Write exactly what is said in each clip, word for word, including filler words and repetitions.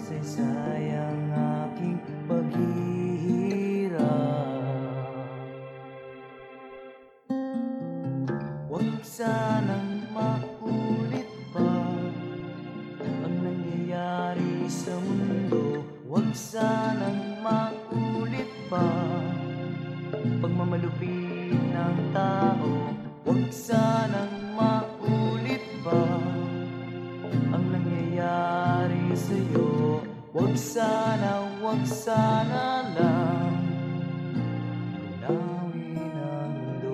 masaysay ang aking paghihirap. Huwag sanang maulit pa ang nangyayari sa mundo. Huwag sanang maulit pa pagmamalupit ng tao. Huwag sanang maulit pa ang nangyayari sa'yo. Huwag sana, huwag sana lang tunawin ang mundo.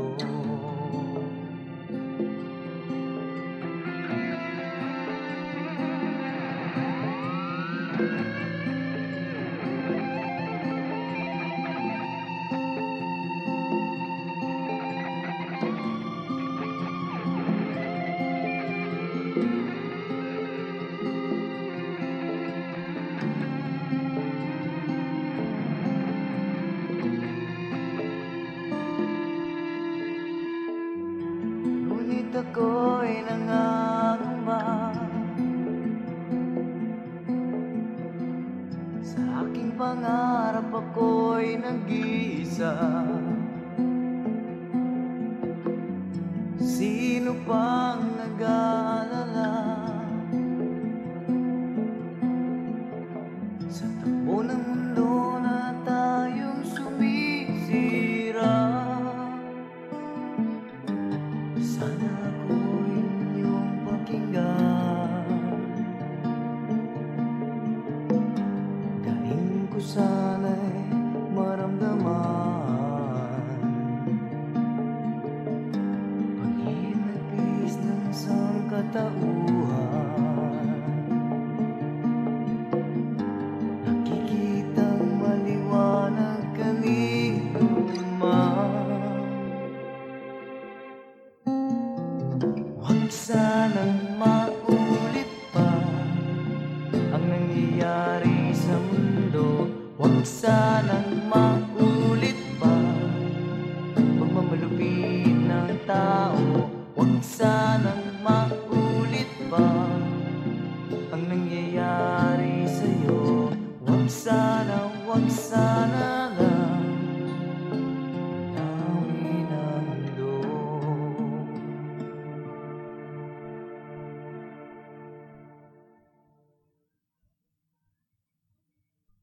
Ngunit ako'y nangangamba sa aking pangarap, ako'y nag-iisa. Sino pang nag-aalala sa takbo ng mundo na tayong sumisira? Sana ako'y inyong pakinggan. Daing ko sana'y maramdaman pag-inagpis ng sangkatauhan. Nakikitang maliwanag kanino man. Huwag sanang maulit pa ang nangyayari sa mundo. Huwag sanang maulit pa pagmamalupit ng tao. Huwag sanang maulit pa ang nangyayari sa'yo. Huwag sana, huwag sana